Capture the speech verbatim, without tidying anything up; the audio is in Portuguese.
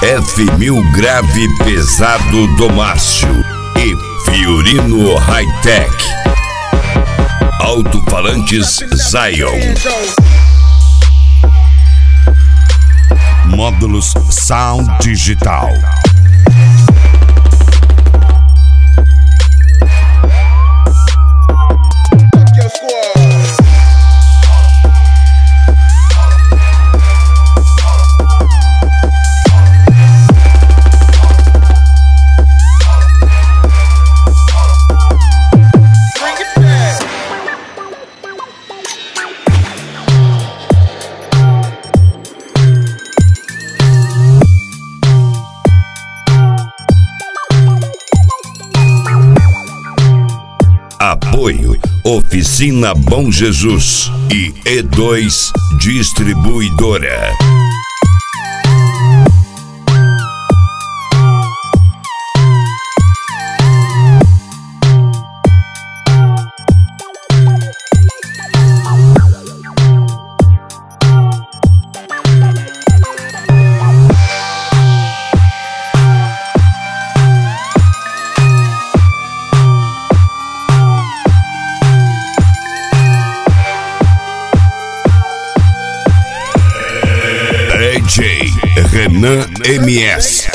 F mil grave pesado do Márcio e Fiorino Hightech. Alto-falantes Zion. Módulos Sound Digital. Apoio Oficina Bom Jesus e E dois Distribuidora. D J Renan M S.